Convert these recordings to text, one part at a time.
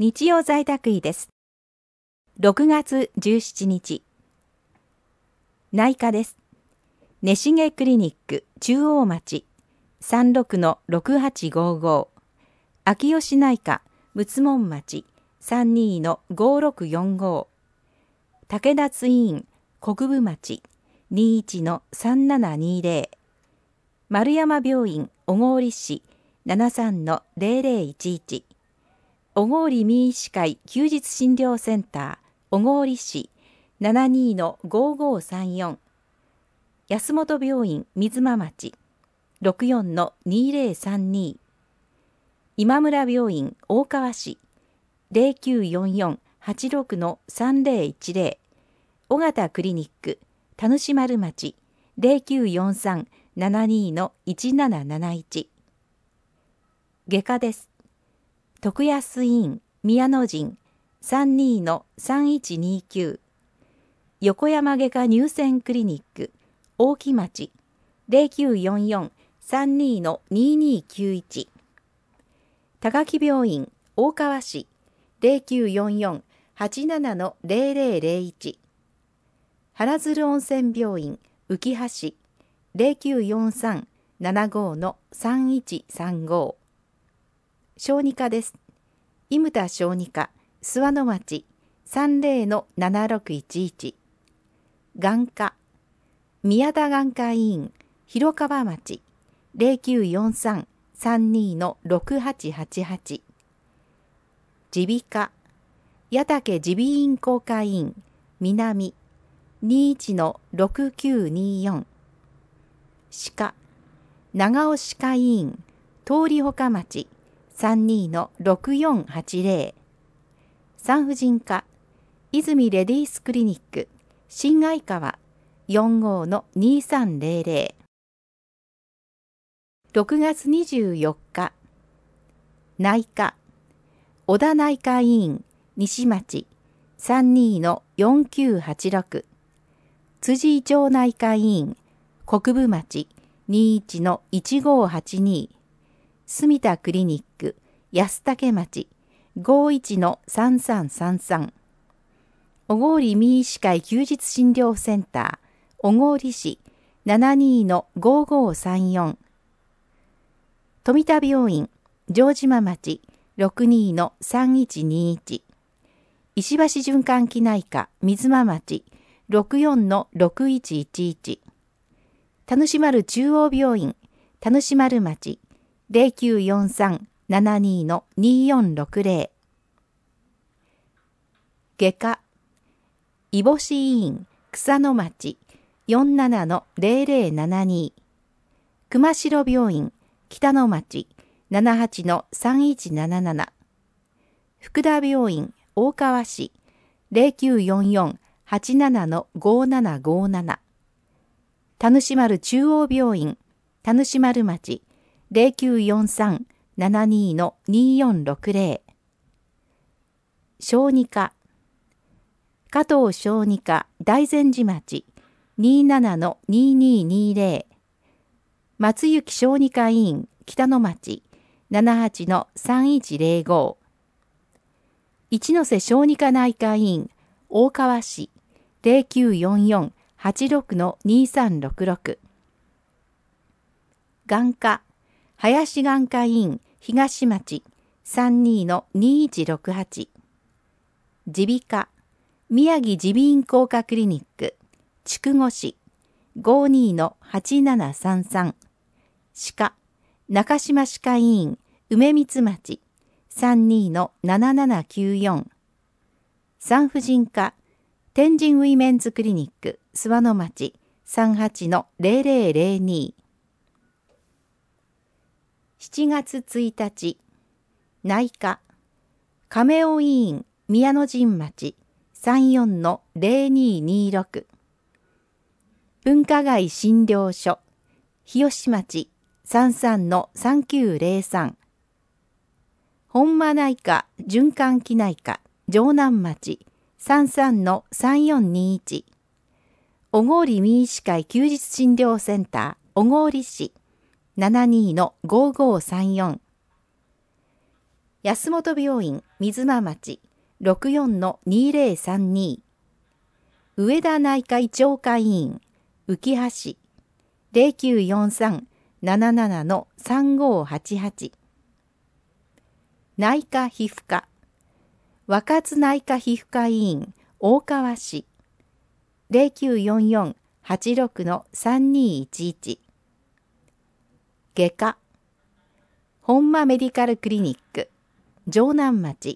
日曜在宅医です。6月17日。内科です。根重クリニック中央町 36-6855 秋吉内科陸奥町 32-5645 武田ツイーン国分町 21-3720 丸山病院小郡市 73-0011 小郡民医師会休日診療センター小郡市 72-5534 安本病院水間町 64-2032 今村病院大川市 0944-86-3010 尾形クリニック田主丸町 0943-72-1771 外科です。徳安院宮野陣 32-3129 横山外科乳腺クリニック大木町 0944-32-2291 高木病院大川市 0944-87-0001 原鶴温泉病院浮橋市 0943-75-3135 小児科です。伊牟田小児科諏訪野町 30-7611 眼科宮田眼科医院広川町 0943-32-6888 耳鼻科矢竹耳鼻咽喉科医院南 21-6924 歯科長尾歯科医院通他町 32-6480 産婦人科泉レディースクリニック新愛川 45-2300 6月24日内科小田内科医院西町 32-4986 辻井町内科医院国分町 21-1582 住田クリニック安武町 51-3333 小郡民医師会休日診療センター小郡市 72-5534 富田病院城島町 62-3121 石橋循環器内科水間町 64-6111 田主丸中央病院田主丸町 0943-72-2460 外科伊保市医院草野町 47-0072 熊代病院北野町 78-3177 福田病院大川市 0944-87-5757 田主丸中央病院田主丸町 0943-72-2460 小児科加藤小児科大善寺町 27-2220 松雪小児科医院北野町 78-3105 一ノ瀬小児科内科医院大川市 0944-86-2366 眼科林眼科医院東町 32-2168 耳鼻科宮城耳鼻咽喉科クリニック筑後市 52-8733 歯科中島歯科医院梅光町 32-7794 産婦人科天神ウィメンズクリニック諏訪野町 38-0002 7月1日内科亀尾医院宮野陣町 34-0226 文化街診療所日吉町 33-3903 本間内科循環器内科城南町 33-3421 小郡民医師会休日診療センター小郡市 72-5534 安本病院水間町 64-2032 上田内科医長科医院浮橋 0943-77-3588 内科皮膚科若津内科皮膚科医院大川市 0944-86-3211 外科本間メディカルクリニック城南町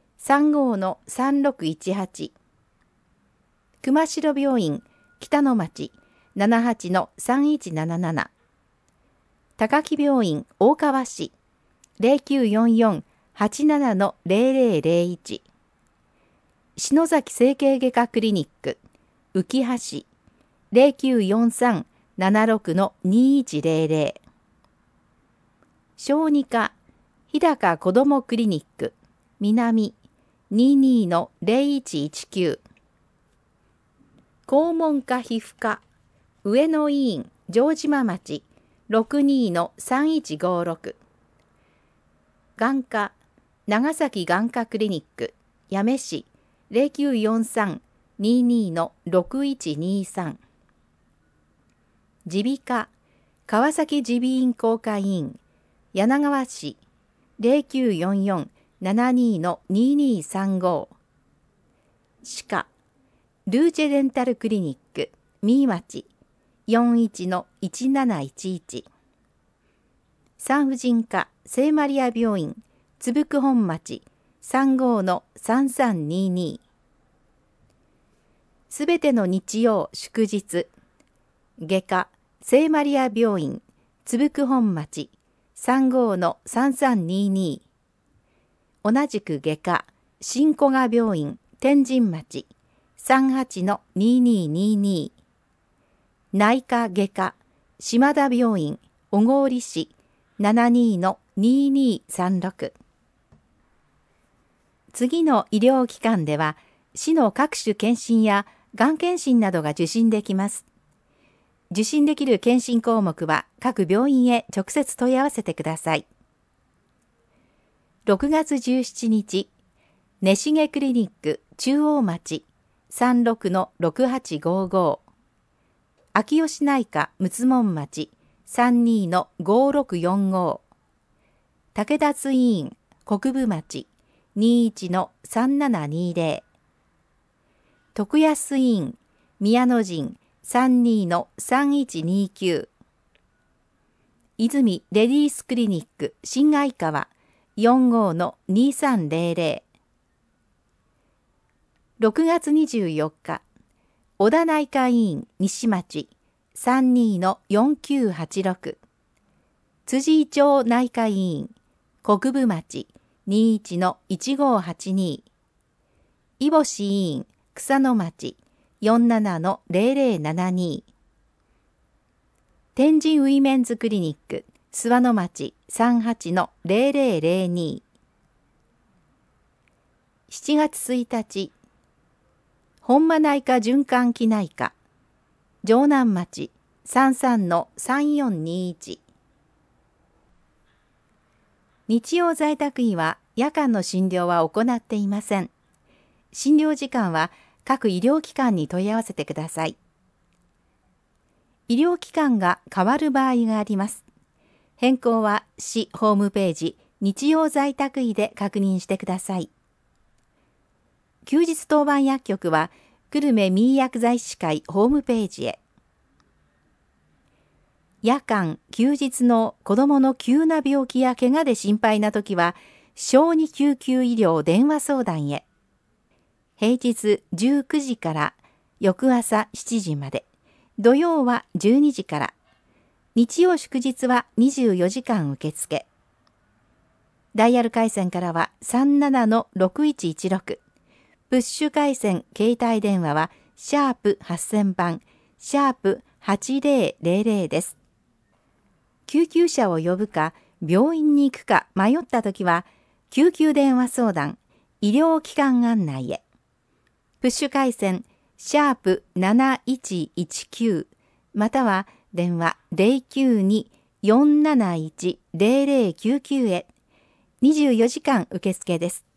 35-3618 熊代病院北野町 78-3177 高木病院大川市 0944-87-0001 篠崎整形外科クリニック浮橋 0943-76-2100 小児科日高子どもクリニック南 22-0119 肛門科皮膚科上野医院城島町 62-3156 眼科長崎眼科クリニック八女市 0943-22-6123 耳鼻科川崎耳鼻咽喉科医院柳川市 0944-72-2235 歯科ルーチェデンタルクリニック三井町 41-1711 産婦人科聖マリア病院津福本町 35-3322 すべての日曜祝日外科聖マリア病院津福本町 35-3322 同じく外科新古賀病院天神町 38-2222 内科外科島田病院小郡市 72-2236 次の医療機関では市の各種検診やがん検診などが受診できます。受診できる検診項目は各病院へ直接問い合わせてください。6月17日、根重クリニック中央町 36-6855 秋吉内科陸奥門町 32-5645 武田津医院国分町 21-3720 徳安医院宮野陣 32-3129 泉レディースクリニック新愛川 45-2300 6月24日小田内科医院西町 32-4986 辻井町内科医院国分町 21-1582 伊星医院草野町 47-0072 天神ウィメンズクリニック諏訪野町 38-0002 7月1日本間内科循環器内科城南町 33-3421 日曜在宅医は夜間の診療は行っていません。診療時間は各医療機関に問い合わせてください。医療機関が変わる場合があります。変更は市ホームページ日曜在宅医で確認してください。休日当番薬局は久留米民薬剤師会ホームページへ。夜間、休日の子どもの急な病気や怪我で心配なときは、小児救急医療電話相談へ。平日19時から翌朝7時まで、土曜は12時から、日曜祝日は24時間受付。ダイヤル回線からは 37-6116、プッシュ回線携帯電話は#8000番、#8000です。救急車を呼ぶか病院に行くか迷ったときは、救急電話相談、医療機関案内へ。プッシュ回線#7119または電話 092-471-0099 へ。 24時間受付です。